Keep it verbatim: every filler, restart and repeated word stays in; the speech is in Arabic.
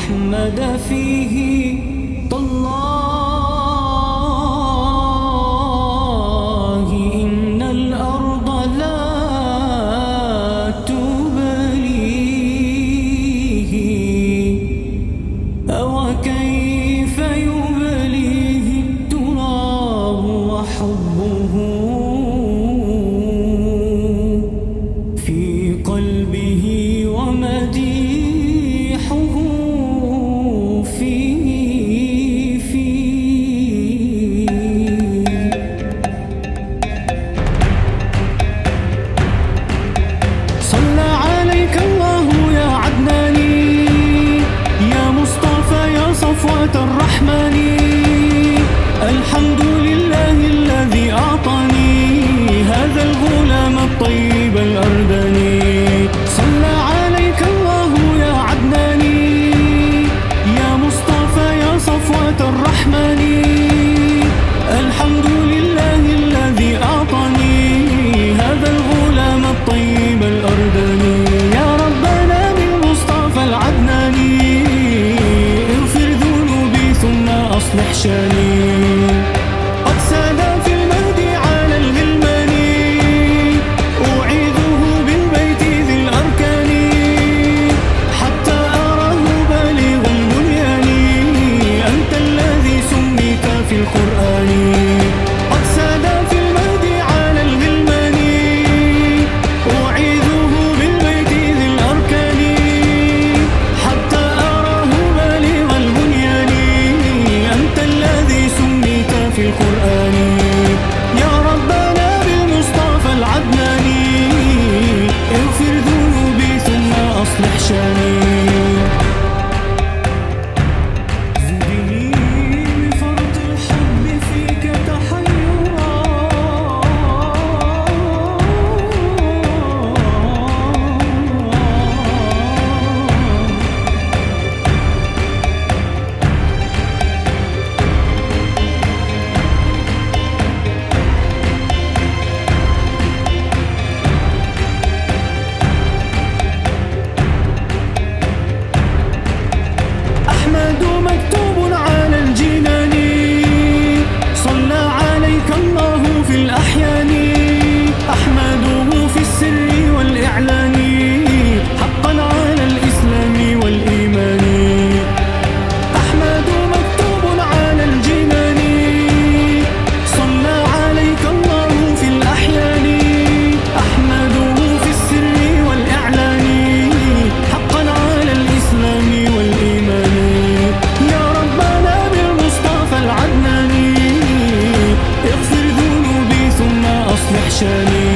أحمد فيه تالله إن الأرض لا تبليه أو كيف يبليه التراب وحبه في قلبه ومديحه فيه فيه صلى عليك الله يا عدناني يا مصطفى يا صفوة الرحمن الحمد لله الذي أعطاني هذا الغلام الطيب الأردني صلى عليك الله يا عدناني يا مصطفى يا صفوة الرحمن الحمد لله الذي أعطاني هذا الغلام الطيب الأردني يا ربنا بالمصطفى العدناني اغفر ذنوبي ثم أصلح شاني قد ساد في المهد على الغلمان أعيذه بالبيت ذي الأركان حتى أراه بالغ البنيان أنت الذي سميت في القرآن قد ساد في المهد على الغلمان أعيذه بالبيت ذي الأركان حتى أراه بالغ البنيان أنت الذي سميت في القرآن يا ربنا بالمصطفى العدناني اغفر ذنوبي ثم أصلح شاني زدني بفرط الحب فيك تحيرا أحمد مكتوب على الجنان صلى عليك الله في الأحيان أحمده في السر والإعلان حقا على الإسلام والإيمان أحمد مكتوب على الجنان صلى عليك الله في الأحيان أحمده في السر والإعلان حقا على الإسلام والإيمان يا ربنا بالمصطفى العدناني اغفر ذنوبي ثم أصلح شاني